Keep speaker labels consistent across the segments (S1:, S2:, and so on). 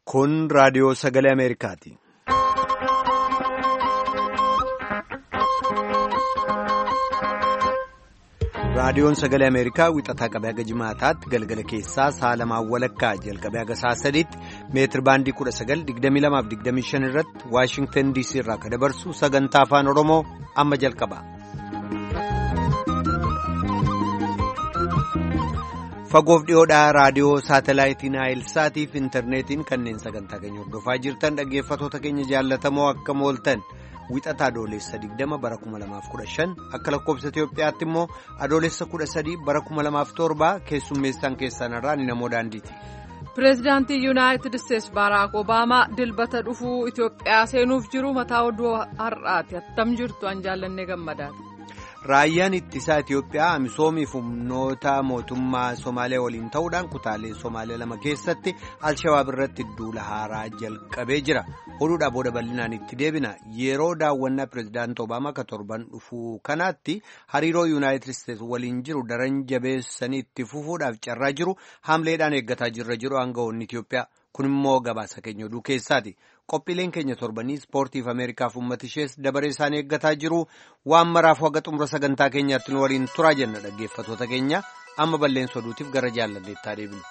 S1: Kun raadiyoo sagalee Ameerikaati. Raadiyoon sagalee Ameerikaa wixataa qabee haga jimaataatti galgala keessaa sa'a lamaan walakkaa jalqabee haga sa'a sadiitti meetir baandii 19:22-25 irratti Waashingtan DC irraa kan dabarsu sagantaa afaan Oromoo amma jalqaba. Fagoof dhiyoodhaa raadiyoo saatalaayitii Naayilsaatii fi intarneetiin kanneen sagantaa keenya hordofaa jirtan dhaggeeffatoota keenya jaallatamoo akka mooltan. Wixataa adoolessa 20 bara 2015 akka lakkoofsa Itoophiyaatti immoo adoolessa 13 bara 2007 keessummeessaan keessanirraa ni namoo daandiiti.
S2: Pireezidaantii Yuunaayitid Isteetsi Baaraak Obaamaa dilbata dhufuu Itoophiyaa seenuuf jiru mataa oduu har'aati. Attam jirtu an jaallannee gammadaati.
S1: Raayyaan ittisaa Itoophiyaa misoomiif humnoota mootummaa Somaaliyaa waliin ta'uudhaan kutaalee Somaaliyaa lama keessatti Alshabaab irratti duula haaraa jalqabee jira. Oduudhaa booda bal'inaan itti deebina. Yeroo daawwannaa Pireezidaantii Obaamaa ka torban dhufuu kanaatti hariiroo Yuunaayitid Isteetsi waliin jiru daran jabeessanii itti fufuudhaaf carraa jiru haamleedhaan eeggataa jiru aangawoonni Itoophiyaa. Kun immoo gabaasa keenya oduu keessaati. Qophiileen keenya torbanii ispoortiif Ameerikaaf uummata ishees dabaree isaanii eeggataa jiru. Waan maraaf haga xumura sagantaa keenyaatti nu waliin turaa jenna dhaggeeffatoota keenya. Amma balleessa oduutiif gara jaalladheettaa deebinu.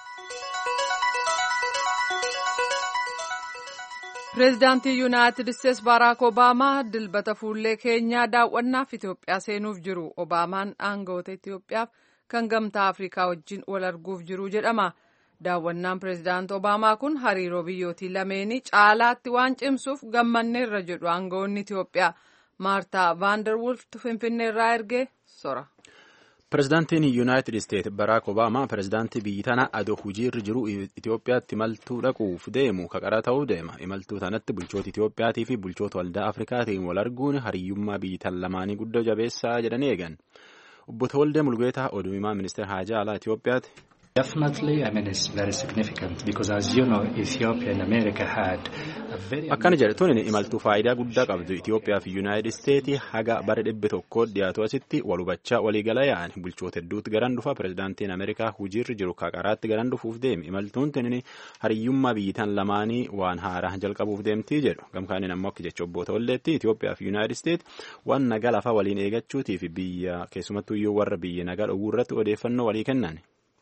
S2: Pireezidaantii Yuunaayitid Isteetsi Baaraak Obaamaa dilbata fuullee keenyaa daawwannaaf Itoophiyaa seenuuf jiru. Obaamaan aangawoota Itoophiyaaf kan gamtaa Afrikaa wajjin wal arguuf jiru jedhama. Daawwannaan Pireezidaantii Obaamaa kun hariiroo biyyootii lameenii caalaatti waan cimsuuf gammanneerra jedhu aangawoonni Itoophiyaa. Maartaa Vaanderwulf Finfinneerraa ergee sora.
S3: Pireezidaantiin Yuunaayitid Isteetsi Baaraak Obaamaa pireezidaantii biyyi tana adoo hojiirra jiru Itoophiyaatti imaltuu dhaquuf deemu kaqara ta'uu deema. Imaltuu tanatti bulchoota Itoophiyaatii fi bulchoota waldaa Afrikaatiin wal arguun hariyyummaa biyyi tan lamaanii guddoo jabeessaa jedhanii eegan. Obbo Tawaldee Mulgeetaa oduu himaa ministeera haajaa alaa Itoophiyaati.
S4: Definitely, I mean, it's very significant because, as you know, Ethiopia and America had a very.
S3: Akkana jedhatuun imaltuu faayidaa guddaa qabdu. Itoophiyaa fi Yuunaayitid Isteetsi haga bara 100 dhiyaatu asitti wal hubachaa waliigala yaa'an bulchoota hedduutti garan dhufa. Pireezidaantiin Ameerikaa hojiirra jiru kaqaraatti garan dhufuuf deemi. Imaltuun tuni hariyyummaa biyyi tan lamaanii waan haaraa jalqabuuf deemtii jedhu. Gamkaaniin ammoo akka jecha obbo Tawalleetti Itoophiyaa fi Yuunaayitid Isteetsi waan nagaa lafaa waliin eeggachuutii fi biyya keessumattuu iyyuu warra biyya nagaa dhowwuu irratti odeeffannoo walii kennan.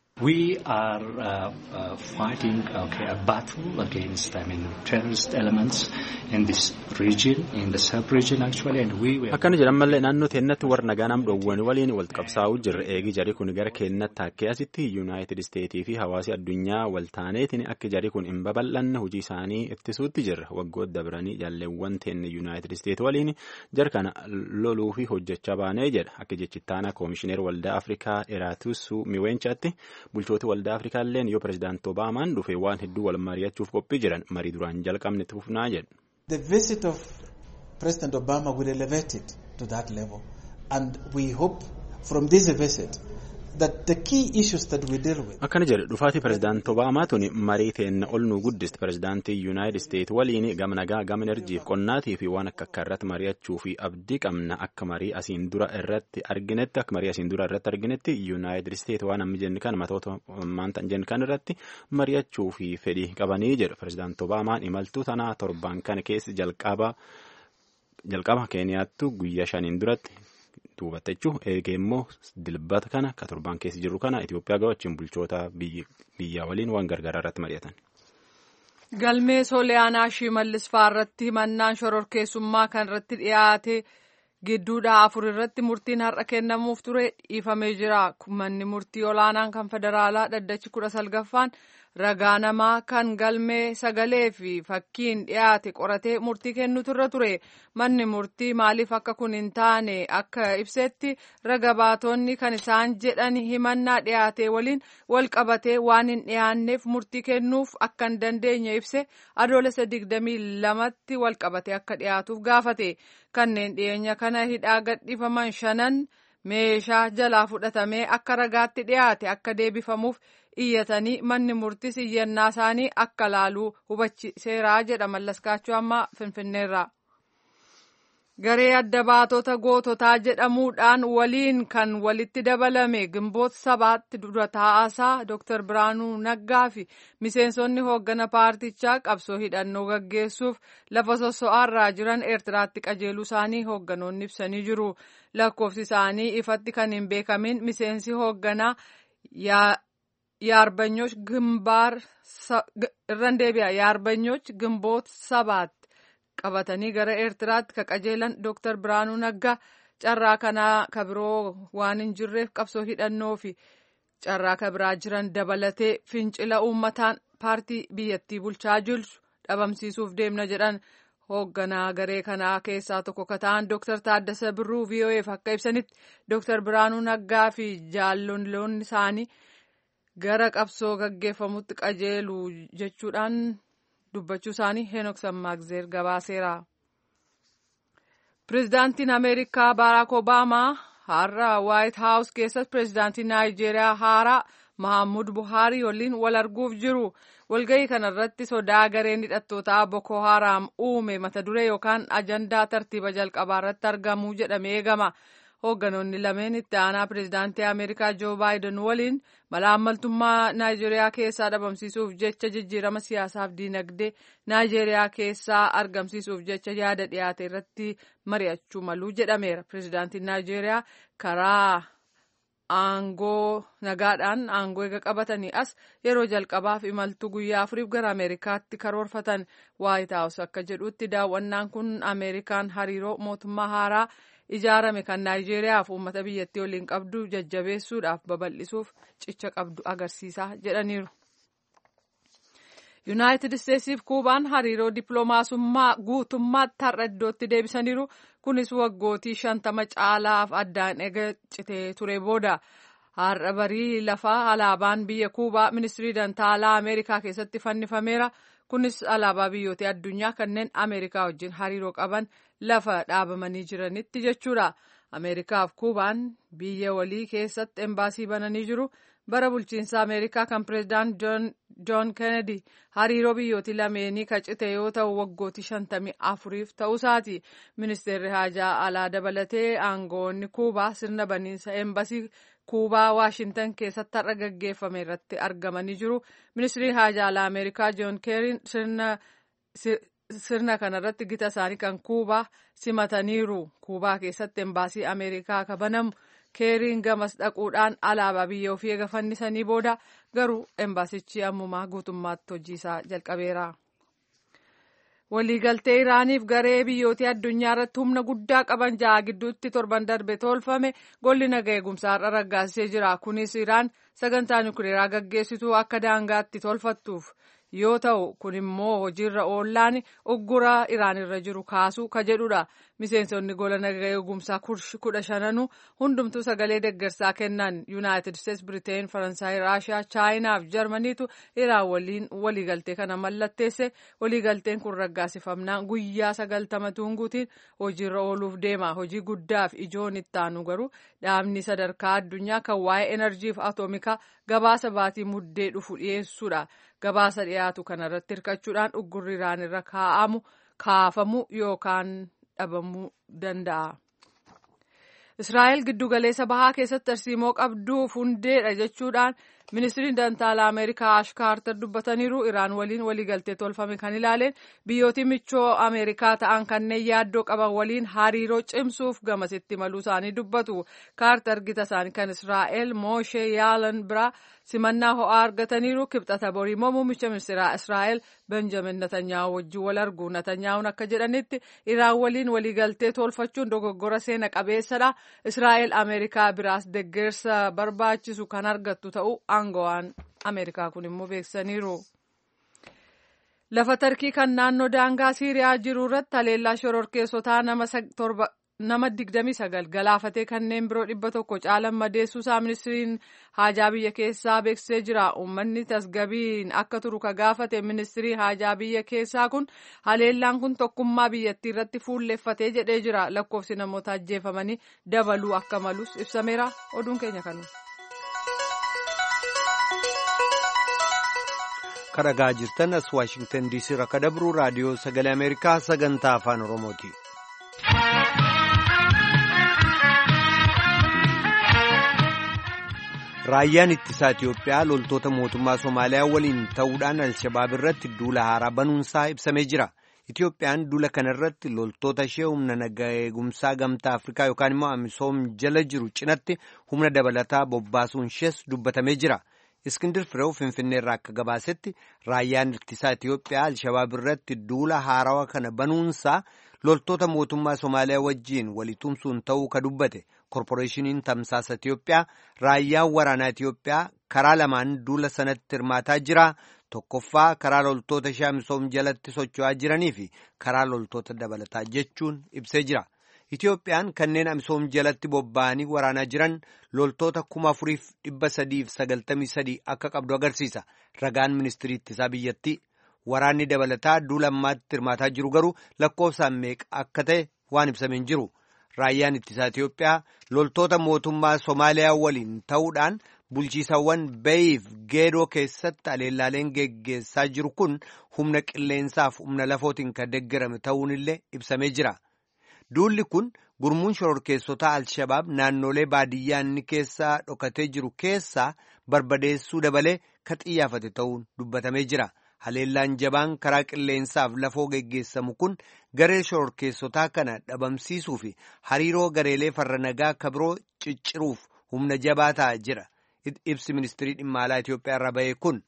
S4: We are fighting a battle against, terrorist elements in this region, in the sub-region actually, and we will.
S3: Akkana jedhan mallee naannoo teennatti warra nagaa nam dhowwan waliin wal qabsaa'uu jirra. Eegi jari kun gara keennatti akka asitti Yuunaayitid Isteetii fi hawaasi addunyaa wal taaneetiin akka jari kun hin babal'anne hojii isaanii ittisuutti jirra. Waggoota dabranii jaalleewwan teenne Yuunaayitid Isteetii waliin jar kana loluu fi hojjechaa baanee jedha. Akka jechittaana koomishineer waldaa Afrikaa Eraatusu Miweenchaatti. Bulchoota waldaa Afrikaa illeen yoo Pireezidaantii Obaamaan dhufe waan hedduu wal mari'achuuf qophii jiran marii duraan jalqabne itti fufnaa jedhu.
S5: The visit of President Obama will elevate it to that level and we hope from this visit that the key issues that we deal with.
S3: Akkana jedhu dhufaatii Pireezidaantii Obaamaa tuni marii teenna ol nu guddist Pireezidaantii Yuunaayitid Isteetsi waliin gama nagaa gama enerjiif qonnaatii fi waan akka irratti mari'achuu fi abdii qabna akka marii asiin dura irratti arginetti Yuunaayitid Isteetsi waan amma jenni kan matoota maanta jenni kan irratti mari'achuu fi fedhii qabanii jedhu Pireezidaantii Obaamaan imaltuu tanaa torban kana keessa jalqaba Keeniyaattu guyyaa 5 duratti. Duubatti jechuun eegee immoo dilbata kana ka torban keessa jiru kana Itoophiyaa gawachuun bulchoota biyyaa waliin waan gargaaraa irratti mari'atan.
S2: Galmee Sooliyaanaa Shimallis Faarratti himannaan shororkeessummaa kan irratti dhiyaate gidduudhaa 4 irratti murtiin har'a kennamuuf ture dhiifamee jira. Manni murtii olaanaan kan federaalaa dhaddachi 19ffaan ragaa namaa kan galmee sagalee fi fakkiin dhiyaate qoratee murtii kennutu irra ture. Manni murtii maaliif akka kun hin taane akka ibsetti raga baatonni kan isaan jedhan himannaa dhiyaate waliin wal qabatee waan hin dhiyaanneef murtii kennuuf akka hin dandeenye ibse adoolessa 22tti wal qabatee akka dhiyaatuuf gaafate. Kanneen dhiyeenya kana hidhaa gadhiifaman 5 meeshaa jalaa fudhatamee akka ragaatti dhiyaate akka deebifamuuf iyyatanii manni murtiis iyyannaa isaanii akka laaluu hubachiiseera jedha Mallaskaachuu amma Finfinneerraa. garee adda baatota goototaa jedhamuudhaan waliin kan walitti dabalame Gimboot Sabaatti dura taa'aa Dr. Biraanuu Naggaa fi miseensonni hooggana paartichaa qabsoo hidhannoo gaggeessuuf lafa sosso'aarraa jiran Eertiraatti qajeeluu isaanii hoogganoonni ibsanii jiru. Lakkoofsi isaanii ifatti kan hin beekamin miseensi hoogganaa Yaarbanyoch Gimboot Sabaatti qabatanii gara Eertiraatti ka qajeelan Dr. Biraanuu Naggaa carraa kanaa kabiroo waan hin jirreef qabsoo hidhannoo fi carraa kabiraa jiran dabalatee fincila uummataan paartii biyyattii bulchaa jirtu dhabamsiisuuf deemna jedhan. Hoogganaa garee kanaa keessaa tokko ka ta'an Dr. Taaddasa Birruu VOA'f akka ibsanitti Dr. Biraanuu Naggaa fi jaalloonni isaanii gara qabsoo gaggeeffamutti qajeelu jechuudhaan dubbachuu isaanii Heenok Sammaagzeer gabaaseera. Pireezidaantiin Ameerikaa Baaraak Obaamaa har'a Waayit Haawus keessatti pireezidaantii Naayijeeriyaa haaraa Mahammud Buhaarii waliin wal arguuf jiru. Walgahii kanarratti sodaa gareen hidhattootaa Boko Haram uume mata duree yookaan ajandaa tartiiba jalqabaa irratti argamuu jedhamee eegama. Hoogganoonni lameen itti aanaa pireezidaantii Ameerikaa Joo Baayiden waliin malaammaltummaa Naayijeeriyaa keessaa dhabamsiisuuf jecha jijjiirama siyaasaaf diinagdee Naayijeeriyaa keessaa argamsiisuuf jecha yaada dhiyaate irratti mari'achuu maluu jedhameera. Pireezidaantiin Naayijeeriyaa karaa aangoo nagaadhaan aangoo eega qabatanii as yeroo jalqabaaf imaltuu guyyaa 4 gara Ameerikaatti karoorfatan. Waayit Haawus akka jedhutti daawwannaan kun Ameerikaan hariiroo mootummaa haaraa ijaarame kan Naayijeeriyaaf uummata biyyattii waliin qabdu jajjabeessuudhaaf babal'isuuf cicha qabdu agarsiisa jedhaniiru. Yuunaayitid Isteetsiif Kuubaan hariiroo dippiloomaasummaa guutummaatti har'a iddootti deebisaniiru. Kunis waggootii 50 caalaaf addaan eega citee ture booda. Har'a barii lafaa alaabaan biyya Kuubaa ministirii dantaalaa Ameerikaa keessatti fannifameera. Kunis alaabaa biyyoota addunyaa kanneen Ameerikaa wajjin hariiroo qaban lafa dhaabamanii jiranitti jechuudha. Ameerikaaf Kuubaan biyya walii keessatti embaasii bananii jiru. Bara bulchiinsa Ameerikaa kan pireezidaant John Kennedy hariiroo biyyooti lameenii ka cite yoo ta'u waggootii 54f ta'uusaati. Ministeerri haajaa alaa dabalatee aangoonni Kuubaa sirna baniinsa embaasii Kuubaa Waashintan keessatti har'a gaggeeffame irratti argamanii jiru. Ministeerri haajaa alaa Ameerikaa John Kerry sirna kanarratti gita isaanii kan Kuubaa simataniiru. Kuubaa keessatti embaasii Ameerikaa ka banamu Keeriin gamas dhaquudhaan alaabaa biyya ofii eega fannisanii booda garuu embaasichi ammumaa guutummaatti hojiisaa jalqabeera. Waliigaltee Iraaniif garee biyyoota addunyaa irratti humna guddaa qaban 6 gidduutti torban darbe tolfame golli nagaa eegumsaa irra raggaasisee jira. Kunis Iraan sagantaa nukleeraa gaggeessituu akka daangaatti tolfattuuf yoo ta'u kun immoo hojiirra oollaan uggura Iraan irra jiru kaasuu ka jedhudha. Miseensonni gola nagaa eegumsaa 15 hundumtuu sagalee deeggarsaa kennan. Yuunaayitid Isteets, Biriteen, Faransaay, Raashiyaa, Chaayinaa fi Jarmaniitu Iraan waliin waliigaltee kana mallatteesse. Waliigalteen kun raggaasifamnaan guyyaa 90 tuunguutiin hojiirra ooluuf deema. Hojii guddaa fi ijoon itti aanu garuu dhaabni sadarkaa addunyaa kan waa'ee enerjii fi atoomikaa gabaasa baatii muddee dhufu dhiyeessuudha. Gabaasa dhiyaatu kanarratti hirkachuudhaan uggurri Iraan irra kaafamu yookaan dhabamuu danda'a. Israa'el giddugaleessa bahaa keessatti tarsiimoo qabduuf hundeedha jechuudhaan ministiriin dantaalaa Ameerikaa Ash Kaartar dubbataniiru. Iraan waliin waliigaltee tolfame kan ilaaleen biyyooti michoo Ameerikaa ta'an kanneen yaaddoo qaban waliin hariiroo cimsuuf gamasitti maluu isaanii dubbatu. Kaartar gita isaanii kan Israa'el Moshe Yaalan biraa simannaa ho'aa argataniiru. Kibxata borii immoo muummicha ministeeraa Israa'el Benjamin Netanyaa'u wajjin wal argu. Netanyaa'uun akka jedhanitti Iraan waliin waliigaltee tolfachuun dogoggora seena qabeessadha. Israa'el Ameerikaa biraas deeggarsa barbaachisu kan argattu ta'uu aangawaan Ameerikaa kun immoo beeksisaniiru. Lafa Tarkii kan naannoo daangaa Siiriyaa jiru irratti haleellaa shororkeessotaa nama 29 galaafatee kanneen biroo 100 caalan madeessuusaa ministiriin haajaa biyya keessaa beeksisee jira. Uummanni tasgabiin akka turu ka gaafate ministirii haajaa biyya keessaa kun haleellaan kun tokkummaa biyyattii irratti fuulleeffatee jedhee jira. Lakkoofsi namoota ajjeefamanii dabaluu akka malus ibsameera. Oduun keenya kanu.
S1: Kadhagaa jirtan as Waashingtan DC irraa ka dabru raadiyoo sagalee Ameerikaa sagantaa afaan Oromooti. Raayyaan ittisaa Itiyoophiyaa loltoota mootummaa Somaaliyaa waliin ta'uudhaan Alshabaab irratti duula haaraa banuunsaa ibsamee jira. Itiyoophiyaan duula kanarratti loltoota ishee humna nagaa eegumsaa gamtaa Afrikaa yookaan immoo Amisoom jala jiru cinatti humna dabalataa bobbaasuun ishees dubbatamee jira. Iskindir Fireew Finfinneerraa akka gabaasetti raayyaan ittisaa Itiyoophiyaa Alshabaab irratti duula haarawaa kana banuunsaa loltoota mootummaa Somaaliyaa wajjiin walitumsuun ta'uu ka dubbate. Korporeeshiniin Tamsaasa Itiyoophiyaa raayyaan waraanaa Itiyoophiyaa karaa lamaan duula sanatti hirmaataa jira. Tokkoffaa karaa loltoota ishee Amisoom jalatti socho'aa jiranii fi karaa loltoota dabalataa jechuun ibsee jira. Itiyoophiyaan kanneen Amisoom jalatti bobba'anii waraanaa jiran loltoota 4,393 akka qabdu agarsiisa. Ragaan ministirii ittisaa biyyattii waraanni dabalataa duula ammaatti hirmaataa jiru garuu lakkoofsaan meeqa akka ta'e waan ibsameen jiru. Raayyaan ittisaa Itiyoophiyaa loltoota mootummaa Somaaliyaa waliin ta'uudhaan bulchiisawwan Bayiif Geedoo keessatti aleellaaleen geggeessaa jiru kun humna qilleensaaf humna lafootiin kan deeggarame ta'uunillee ibsamee jira. Duulli kun gurmuun shororkeessotaa Alshabaab naannolee baadiyyaa inni keessaa dhokatee jiru keessaa barbadeessuu dabalee ka xiyyaafate ta'uun dubbatamee jira. Haleellaan jabaan karaa qilleensaaf lafoo geggeessamu kun garee shororkeessotaa kana dhabamsiisuu fi hariiroo gareelee farra nagaa kabiroo cicciruuf humna jabaa ta'a jira. Ibsi ministirii dhimma alaa Itiyoophiyaa irraa ba'e kun.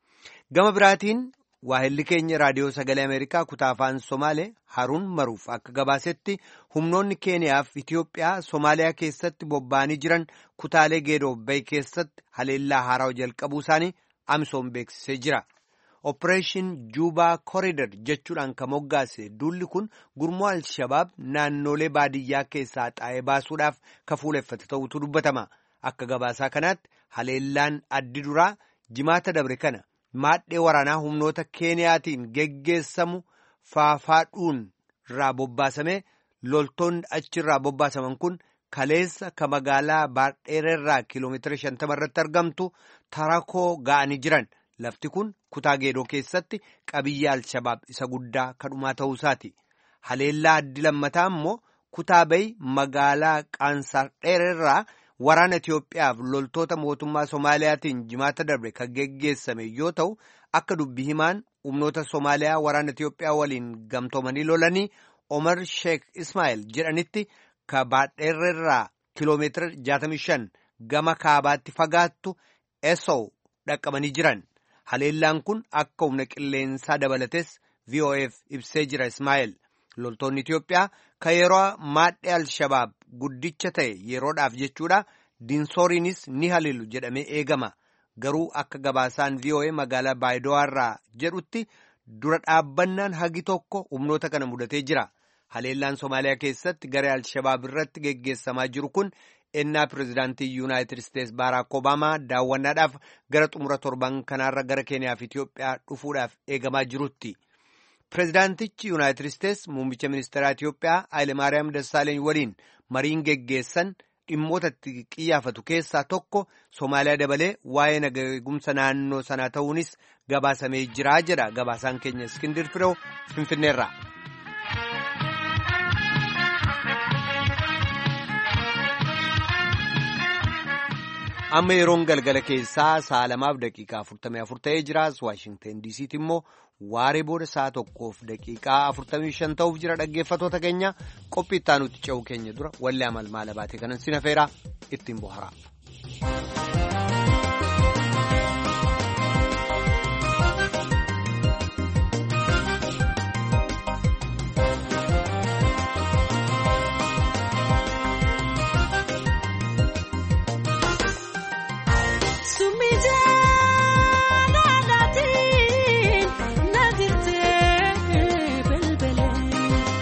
S1: Gama biraatiin waahilli keenya raadiyoo sagalee Ameerikaa kutaa afaan Somaalee Haruun Maruuf akka gabaasetti humnoonni Keeniyaa fi Itiyoophiyaa Somaaliyaa keessatti bobba'anii jiran kutaalee Geedoo Bayi keessatti haleellaa haaraa jalqabuu isaanii Amisoom beeksisee jira. Opereeshin Juubaa Kooriidar jechuudhaan kan moggaase duulli kun gurmuu Alshabaab naannolee baadiyyaa keessaa xaa'ee baasuudhaaf ka fuuleffate ta'utu dubbatama. Akka gabaasaa kanaatti haleellaan addi duraa jimaata dabre kana maadhee waraanaa humnoota Keeniyaatiin geggeessamu faafaadhuun irraa bobbaasame loltoonni achirraa bobbaasaman kun kaleessa ka magaalaa Baadheerarraa kiiloomeetira 50 irratti argamtu Tarakoo ga'anii jiran. Lafti kun kutaa Geedoo keessatti qabiyyee Alshabaab isa guddaa kadhumaa ta'uu isaati. Haleellaa addi lammataa immoo kutaa Bayi magaalaa Qaansaardheerarraa waraana Itiyoophiyaaf loltoota mootummaa Soomaaliyaatiin jimaata darbe kan geggeessame yoo ta'u akka dubbii himaan humnoota Soomaaliyaa waraana Itiyoophiyaa waliin gamtoomanii lolanii Omar Sheek Ismaa'eel jedhanitti ka Baadheerarraa kiiloomeetira 65 gama kaabaatti fagaattu Essow dhaqqabanii jiran. Haleellaan kun akka humna qilleensaa dabalates VOF ibsee jira. Ismaa'eel loltoonni Itiyoophiyaa ka yeroo maadhee Alshabaab guddicha ta'e yeroodhaaf jechuudha Dinsooriinis ni haleelu jedhamee eegama. Garuu akka gabaasaan VOA magaalaa Baayidowaarraa jedhutti dura dhaabbannaan hagi tokko humnoota kana mudatee jira. Haleellaan Somaaliyaa keessatti garee Alshabaab irratti geggeessamaa jiru kun ennaa pirezidaantii Yuunaayitid Isteets Baaraak Obaamaa daawwannaadhaaf gara xumura torban kanaarra gara Keeniyaa fi Itiyoophiyaa dhufuudhaaf eegamaa jirutti. Pirezidaantichi Yuunaayitid Isteets muummicha ministeeraa Itiyoophiyaa Hayilemaariyaam Dassaaleeny waliin mariin geggeessan dhimmoota itti qiyyaafatu keessaa tokko Somaaliyaa dabalee waa'ee nagaa eegumsa naannoo sanaa ta'uunis gabaasamee jira jedha gabaasaan keenya Iskindir Fireew Finfinneerraa. Amma yeroon galgala keessaa sa'a 2:44 ta'ee jira. Waashingten DC'tti immoo waaree booda sa'a 1:45 ta'uuf jira. Dhaggeeffatoota keenya qophii itti aanutti ce'uu keenya dura wallee amalmaala baatee kanan sin affeeraa ittiin bohara.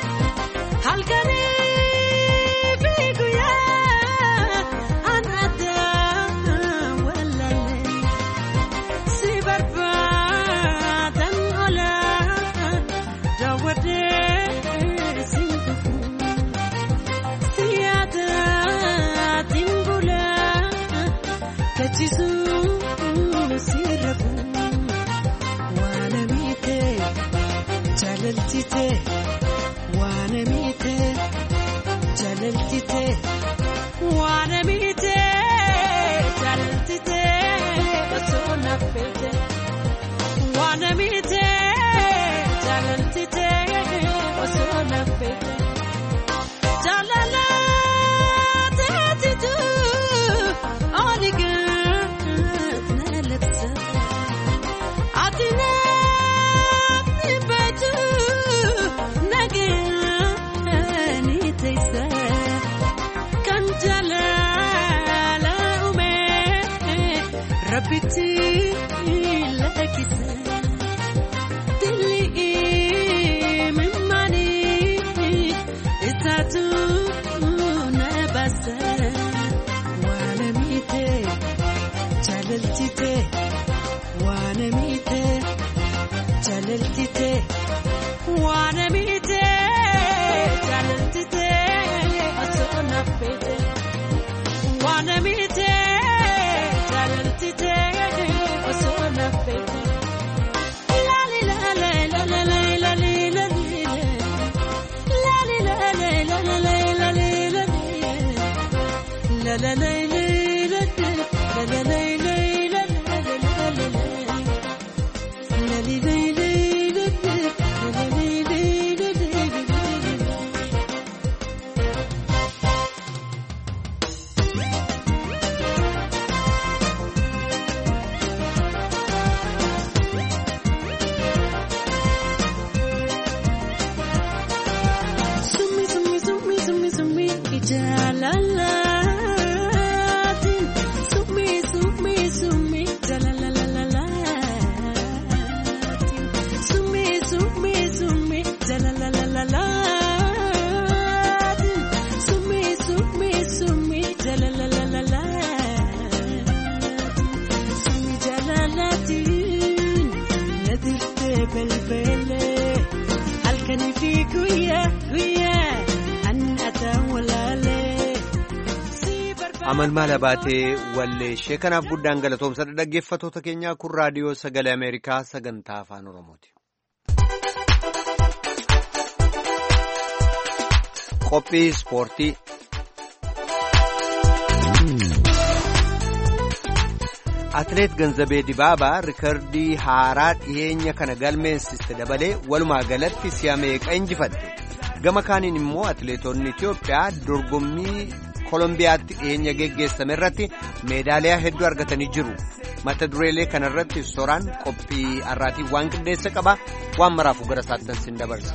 S6: Halkanii fi guyyaa an adda Rabbiti lakisa dili mimani isatu nabasa wanamite jalaltite wanamite jalaltite wanamite jalaltite asona pete wanamite jalaltite asona pete la la la la la la la la la la la
S1: amalmaala baatee walleeshee kanaaf guddaan galatoomsa dhaggeeffattoota keenyaa kun raadiyoo sagalee Ameerikaa sagantaa afaan Oromooti. Qophii ispoortii. Atileet Ganzabee Dibaabaa rikardii haaraa dhiyeenya kana galmeessiste dabalee walumaa galatti si'a meeqa injifatte. Gama kaaniin immoo atileetonni Itiyoophiyaa dorgommii Kolombiyaatti dhiyeenya geggeessame irratti meedaaliyaa hedduu argatanii jiru. Mata dureelee kanarratti soraan qophii har'aatiin waan qindeessa qaba. Waan maraafuu gara saattan sin dabarsa.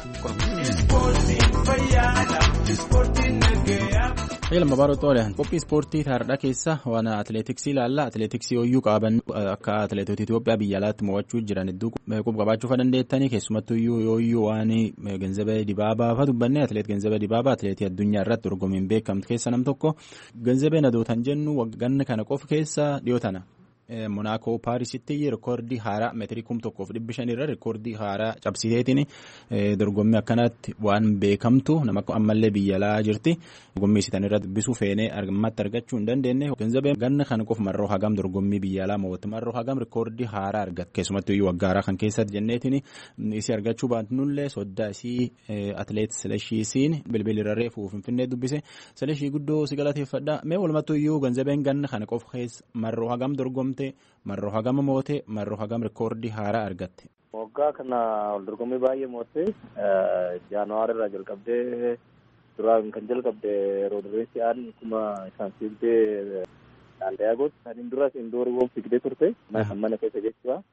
S3: Ilma barootoolee qophii ispoortii taardhaa keessa waan atileetiksii ilaalla. Atileetiksii hoyyuu qaban akka atileetota Itoophiyaa biyya alaatti mo'achuu jiran hedduu qabaachuu dandeettanii keessumattuu hoyyuu waan Ganzabee Dibaabaa fa dubbanne atileet Ganzabee Dibaabaa atileetii addunyaa irratti dorgommiin beekamtu keessa nam tokko. Ganzabeen adootan jennu wagganna kana qofa keessa dhiyootana. Monaakoo Paarisitti rikoordii haaraa meetirii 1,500 irra rikoordii haaraa cabsiteetiin dorgommii akkanatti waan beekamtu nama ammallee biyya alaa jirti. Dorgommii isitan irratti bisu feenee ammatti argachuu hin dandeenye. Ganzabeen ganna kana qofa marroo hagam dorgommii biyya alaa mo'atte marroo hagam rikoordii haaraa argatte. Keessumattuu iyyuu waggaaraa kan keessatti jenneetiin isii argachuu baatnullee soddaa isii atileet Sileshiisiin bilbilirra reefuu Finfinnee dubbise. Sileshii guddoo si galateeffadha. Mee walumattuu iyyuu Ganzabeen ganna kana qofa keessa marroo hagam dorgomte. Marroo hagama moote marroo hagam rikoordii haaraa argatte.
S7: Waggaa kana wal dorgommii baay'ee moote Jaanuwaarii irraa jalqabdee duraan kan jalqabde Roodireesiyaan kuma isaan fiigdee Daandiyaagoot saniin duras indoorii woo fiigdee turte kan mana keessa jechuudha.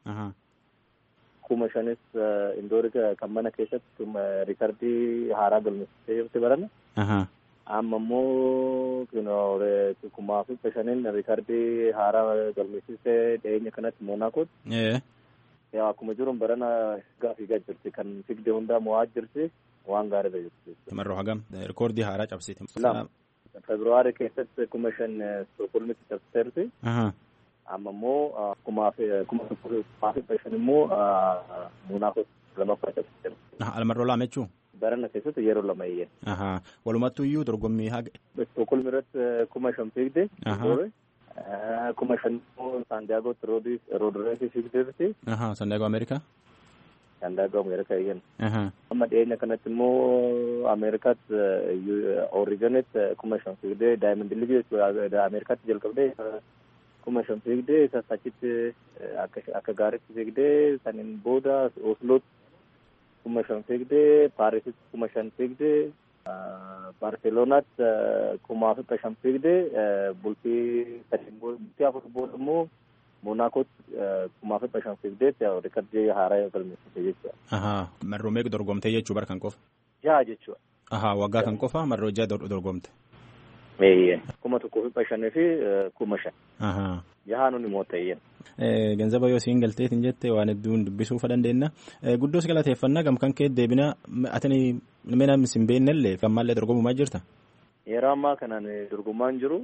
S7: Kuma shanis indoorii kan mana keessatti rikardii haaraa galmeessitee jirti barana. Amma immoo kumaa fi bashaniin rikardii haaraa galmeessisee dhiyeenya kanatti Monaakootti. Akkuma jiruun barana fiigaa jirti kan fiigdee hundaa mo'aa jirti waan gaariidha jirti.
S3: Marroo hagam rikoordii haaraa cabsite.
S7: Februaarii keessatti kuma shan Stookholmitti cabsiteerti. Amma immoo kumaa fi bashan immoo Monaakootti lamaffaa cabsiteerti.
S3: Almarroo lama jechuun.
S7: Barana keessatti yeroo lama iyyee.
S3: Walumattuu iyyuu dorgommii haga.
S7: Stookholm irratti kuma shan fiigde. Kuma shan Saandiyaagooti Roodireesii fiigdeerti.
S3: Saandiyaagoo Ameerikaa.
S7: Saandiyaagoo Ameerikaa iyyan. Amma dhiyeenya kanatti immoo Ameerikaatti Ooriganitti kuma shan fiigdee Daayimand Liigii Ameerikaatti jalqabdee kuma shan fiigdee achitti akka gaariitti fiigdee saniin booda Oslootti kuma shan fiigdee Paarisitti kuma shan fiigdee Baarselonaatti kumaa fi shan fiigdee bultii afur booda immoo Monaakootti kumaa fi shan fiigdee rikardii haaraa galmeessite jechuudha.
S3: Marroo meeqa dorgomtee jechuu bara kan qofa?
S7: 6 jechuudha.
S3: Waggaa kan qofa marroo 6 dorgomte.
S7: Kuma tokkoo fi shanii fi kuma shan. jahaanuu ni mootayyen.
S3: Ganzaba yoo siin galteetiin jette waan hedduun dubbisuuf dandeenya. Guddoos galateeffannaa gam kan kee deebina atini mina sin beennellee gammaallee dorgomumaa jirta.
S7: Yeroo ammaa kanaan dorgomaan jiru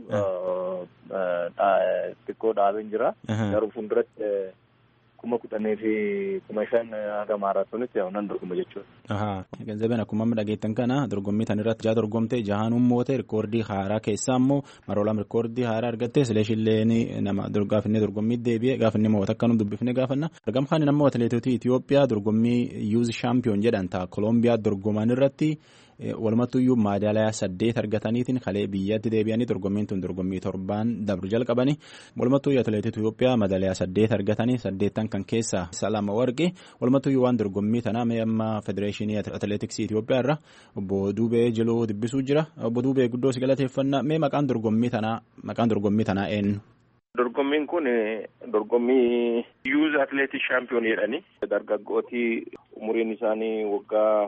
S7: xiqqoo dhaabeen jira. Garuu fuulduratti 10,000 fi 5,000 haga maaraatoonitti nan dorgoma jechuudha.
S3: Ganzabeen akkuma amma dhageettan kana dorgommii tan irratti jaa dorgomte jahaanuun moote rikoordii haaraa keessaa immoo maroolaan rikoordii haaraa argatte sileeshillee nama gaafinne dorgommii deebi'e gaafinne moota akkanum dubbifne gaafanna. Argamkaan nammoo atileetota Itoophiyaa dorgommii yuuz shaampiyoon jedhan ta'a Kolombiyaa dorgoman irratti walumattuyyuu maadaaliyaa 8 argataniitiin kalee biyyatti deebi'anii dorgommiin tun dorgommii 7 dabru jalqabanii walumattuyyuu atileetota Itoophiyaa maadaaliyaa 8 argatanii 8 kan keessaa 2 warqee walumattuyyuu waan dorgommii tanaa amma federeeshinii atileetiksii Itoophiyaa irra obbo Duubee Jiloo dubbisuu jira. Obbo Duubee guddoos galateeffannaa mee maqaan dorgommii tanaa eenyu?
S8: Dorgommiin kun dorgommii yuuz atileetik shaampiyoon jedhani dargaggooti umuriin isaanii waggaa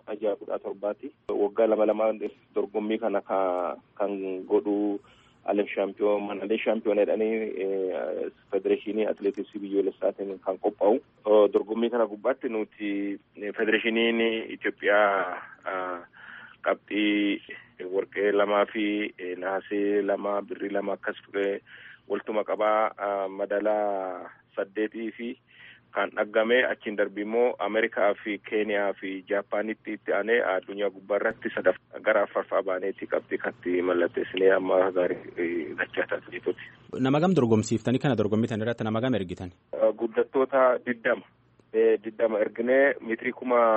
S8: 17 waggaa 2 dorgommii kana kan godhu alam shaampiyoon manalee shaampiyoon jedhanii federeeshinii atileetiksii biyyoolessaatiin kan qophaa'u. Dorgommii kana gubbaatti nuti federeeshiniin Itoophiyaa qabxii warqee 2 fi naasee 2 birrii 2 akkas ture waltuma qabaa madaalaa 8 fi kan dhaggame achiin darbii immoo Ameerikaa fi Keeniyaa fi Jaapaanitti itti aanee addunyaa gubbaarratti gara afraffaa baaneetti qabxii katti mallatteessinee amma gaarii gachaa taasiseetuuti.
S3: Nama gam dorgomsiiftanii kana dorgommitan irratti nama gam ergitan?
S8: Guddattoota 20 erginee meetirii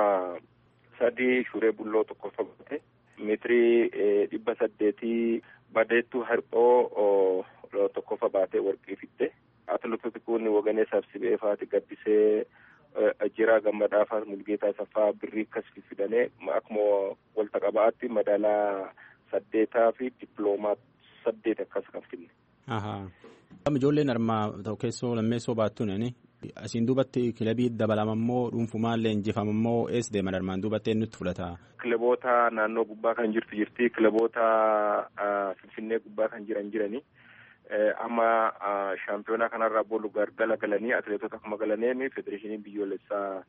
S8: 3,000 shuree bulloo tokkoffaa baate meetirii 800 badeettuu harphoo tokkoffaa baatee warqii fidde. Atileetoti kun waganee sabsibee faati gaddisee Ajjiraa Gammadaa fa'aa Mulgeetaa Saffaa birrii akkas fidanii akkuma walta qabaatti madaalaa 8 fi dippiloomaa 8 akkas kan finne.
S3: Ijoolleen armaa ta'u keessoo lammeessoo baattuun asiin duubatti kilabii dabalama immoo dhuunfumaallee injifama immoo ees deeman armaan duubatti eenyutti fudhata?
S8: Kilaboota naannoo gubbaa kan jirti kilaboota Finfinnee gubbaa kan jirani. Amma shaampiyoonaa kanarraa boolu gargala galanii atileetota akkuma galaniin federeeshiniin biyyoolessaa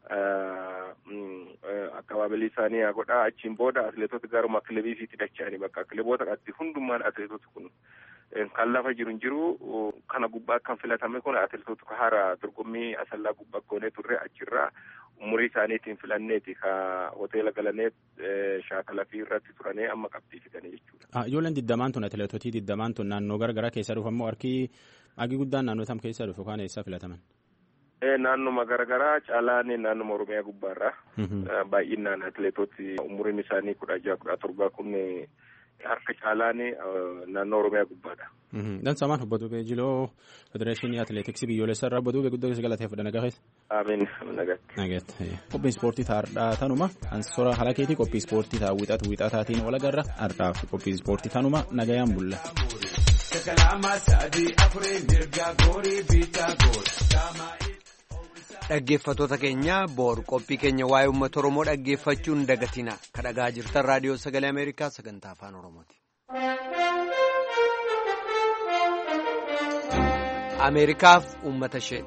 S8: akkabaabilii isaanii haa godhaa achiin booda atileetota garuma kilabii fi hidhachanii bakka kilaboota qaatti hundummaan atileetota kun kan lafa jiru kana gubbaa kan filatame kun atileetota haaraa dorgommii asallaa gubbaa goonee turre achirraa umurii isaaniitiin filanneeti ka hoteela galanee shaakala fi irratti turanii amma qabxii fidanii jechuudha.
S3: Ijoolleen 20 tun atileetotii 20 tun naannoo garagaraa keessa dhufu ammoo harki agi guddaan naannoo tam keessa dhufu kan eessa filataman?
S8: Naannuma garagaraa caalaan naannuma Oromiyaa gubbaarraa baay'inaan atileetoti umuriin isaanii 16-17 kun harka caalaan naannoo Oromiyaa gubbaadha.
S3: Dansamaan obbo Duubee Jiloo federeeshinii atileetiksii biyyoolessaa irraa obbo Duubee guddoo galateeffadha nagahees.
S8: Amiin nagatti.
S3: Qophiin ispoortii taardhaa tanuma ansora halakeetii qophii ispoortii wixataatiin wal agarra har'aaf qophii ispoortii tanuma nagayaan bulla.
S1: Dhaggeeffattoota keenya boor qophii keenya waa'ee uummata Oromoo dhaggeeffachuun dagatina kan dhagaa jirtan raadiyoo sagalee Ameerikaa sagantaa afaan Oromooti. Ameerikaaf uummata ishee.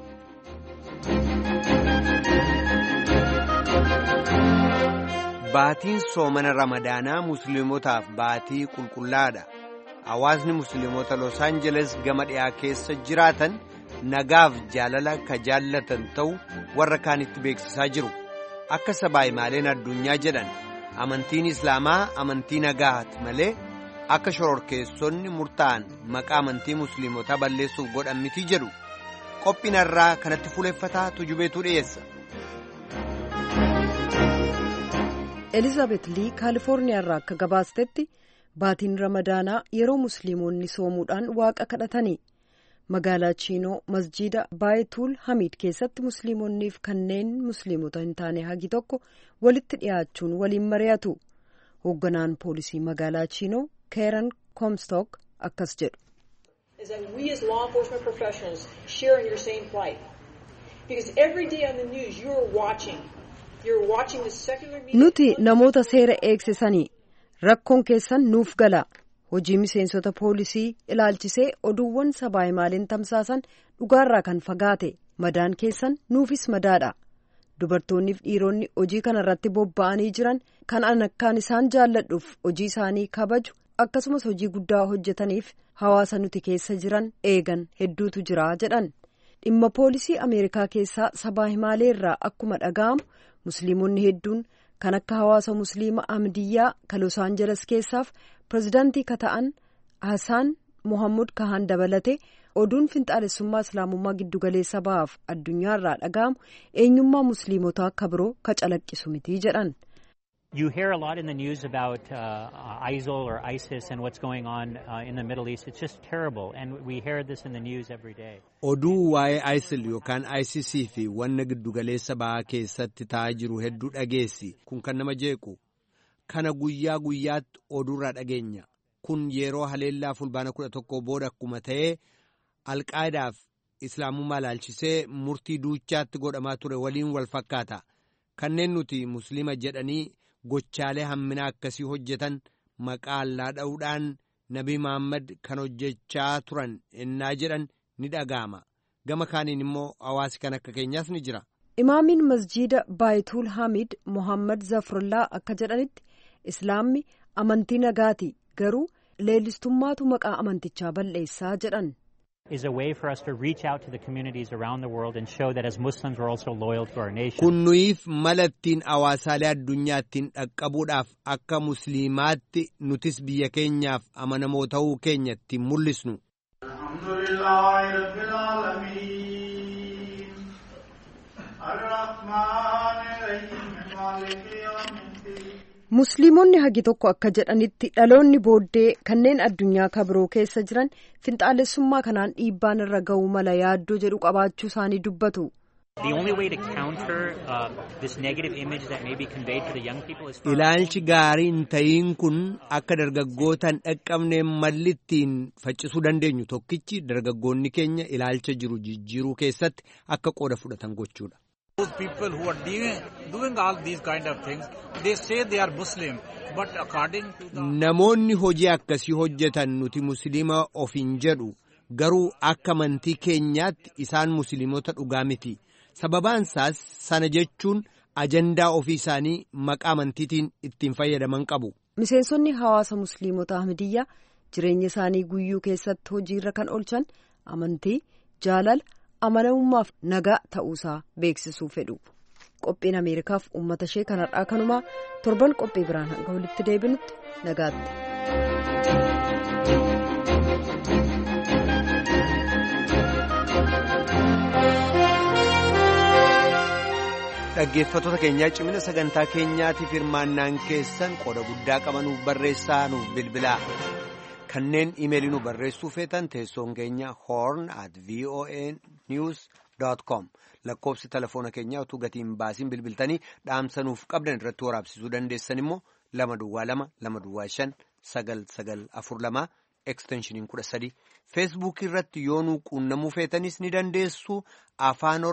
S1: Baatiin soomana Ramadaanaa Musliimotaaf baatii qulqullaadha. Hawaasni Musliimota Los Angeles gama dhiyaa keessa jiraatan nagaaf jaalala ka jaallatan ta'u warra kaanitti beeksisaa jiru. Akka sabaa himaaleen addunyaa jedhan amantiin Islaamaa amantii nagaati malee akka shororkeessonni murtaa'an maqaa amantii Musliimotaa balleessuuf godhan miti jedhu. Qophiin irraa kanatti fuuleffataa tujubeetu dhiyeessa.
S9: Elizabeth Lee Kaalifoorniyaa irraa akka gabaastetti baatiin Ramadaanaa yeroo Musliimonni soomuudhaan waaqa kadhatanii. Magaalaa Chiinoo masjiida Baayitul Hamiid keessatti Musliimonniif kanneen Musliimota hin taane hagi tokko walitti dhiyaachuun waliin mari'atu. Hoogganaan poolisii magaalaa Chiinoo Karen Comstock akkas jedhu. Nuti namoota seera eegsisanii rakkoon keessan nuuf gala. hojii miseensota poolisii ilaalchisee oduuwwan sabaa himaaleen tamsaasan dhugaarraa kan fagaate madaan keessan nuufis madaadha. Dubartoonniif dhiironni hojii kanarratti bobba'anii jiran kan akkaan isaan jaalladhuuf hojii isaanii kabaju akkasumas hojii guddaa hojjetaniif hawaasa nuti keessa jiran eegan hedduutu jira jedhan. Dhimma poolisii Ameerikaa keessaa sabaa himaalee irraa akkuma dhaga'amu musliimonni hedduun kan akka hawaasa musliima Ahmadiyyaa kan Los Angeles keessaaf pirezidaantii kata'an Hassan Mohammud Kahan dabalate oduun finxaalessummaa islaamummaa giddugaleessa bahaaf addunyaarraa dhaga'amu eenyummaa musliimotaa akka biroo ka calaqqisu miti jedhan.
S10: You hear a lot in the news about ISIL or ISIS and what's going on in the Middle East. It's just terrible, and we hear this in the news every day.
S1: Oduu waa'ee ISIL yookaan ISIS fi wanna giddugaleessa bahaa keessatti ta'aa jiru hedduu dhageessi. Kun kan nama jeequ. Kana guyyaa guyyaatti oduurraa dhageenya. Kun yeroo haleellaa fulbaana 11 booda akkuma ta'ee Alqaa'idaaf Islaamummaa ilaalchisee murtii duuchaatti godhamaa ture waliin wal fakkaata. Kanneen nuti musliima jedhanii gochaalee hamminaa akkasii hojjetan maqaa Allaa dha'uudhaan Nabii Muhammad kan hojjechaa turan ennaa jedhan ni dhaga'ama. Gama kaaniin immoo hawaasi kan akka keenyaas ni jira.
S9: Imaamiin masjiida Baayitul Hamid Mohammad Zafrullaa akka jedhanitti Islaamni amantii nagaati garuu leellistummaatu maqaa amantichaa balleessaa jedhan.
S10: Is a way for us to reach out to the communities around the world and show that as Muslims we're also loyal to our nation.
S1: Kun nuyiif malattiin hawaasaalee addunyaattiin dhaqqabuudhaaf akka musliimaatti nutis biyya keenyaaf amanamoo ta'uu keenya ittiin mul'isnu. Alhamdulillahi rabbil aalamiin. Ar-Rahmaanir Rahiim Maaliki Yawmiddin. Musliimonni hagi tokko akka jedhanitti dhaloonni booddee kanneen addunyaa kabiroo keessa jiran finxaalessummaa kanaan dhiibbaan irra ga'uu mala yaaddoo jedhu qabaachuu isaanii dubbatu. Ilaalchi gaarii hin ta'iin kun akka dargaggootaan dhaqqabneen malli ittiin faccisuu dandeenyu tokkichi dargaggoonni keenya ilaalcha jiru jijjiiruu keessatti akka qooda fudhatan gochuudha.
S11: Those people who are doing all these kind of things, they say they are Muslim, but according to the...
S1: Namoonni hojii akkasii hojjetan nuti musliima ofiin jedhu garuu akka amantii keenyaatti isaan musliimota dhugaa miti. Sababaan isaas sana jechuun ajandaa ofii isaanii maqaa amantiitiin ittiin fayyadaman qabu.
S9: Miseensonni hawaasa musliimota Ahmadiyyaa jireenya isaanii guyyuu keessatti hojiirra kan oolchan amantii, jaalala, amanamummaaf nagaa ta'uusaa beeksisuu fedhu. Qophiin Ameerikaaf uummata ishee kanarraa kanumaa torban qophii biraan hanga walitti deebinutti nagaatti.
S1: Dhaggeeffattoota keenyaa cimina sagantaa keenyaatiif hirmaannaan keessan qooda guddaa qabanuuf barreessaa nuuf bilbilaa. Kanneen imeelii nu barreessuu feetan teessoon keenya horn@voanews.com lakkoofsi telefoona keenyaa utuu gatiin baasiin bilbiltanii dhaamsa nuuf qabdan irratti waraabsisuu dandeessan immoo 222-225-9942 eksteenshiniin 13 feesbuukii irratti yoo nu quunnamuu feetanis ni dandeessu afaan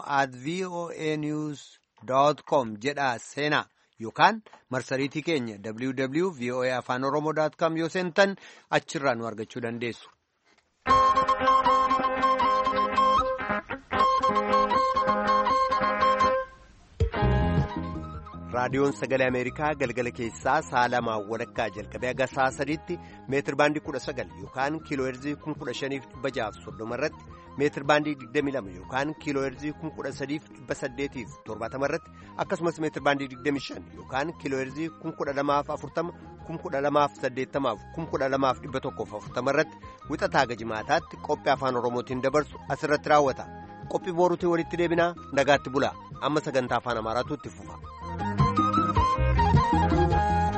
S1: oromoo@voanews.com jedhaa seenaa. Yookaan marsariitii keenya www.voaafaanoroomoo.com yoo seentan achirraa nu argachuu dandeessu. Raadiyoon Sagalee Ameerikaa galgala keessaa sa'a 2 walakkaa jalqabee haga sa'a 3tti meetir baandii 19 yookaan kiilooheerzii 15,630 irratti meetir baandii 22 yookaan kiilooheerzii 13,870 irratti akkasumas meetir baandii 25 yookaan kiilooheerzii 1240 1280 1240 irratti wixataa haga jimaataatti qophii afaan oromootiin dabarsu asirratti raawwata. Qophii booruutiin walitti deebinaa nagaatti bulaa amma sagantaa afaan amaaraatu itti fufa.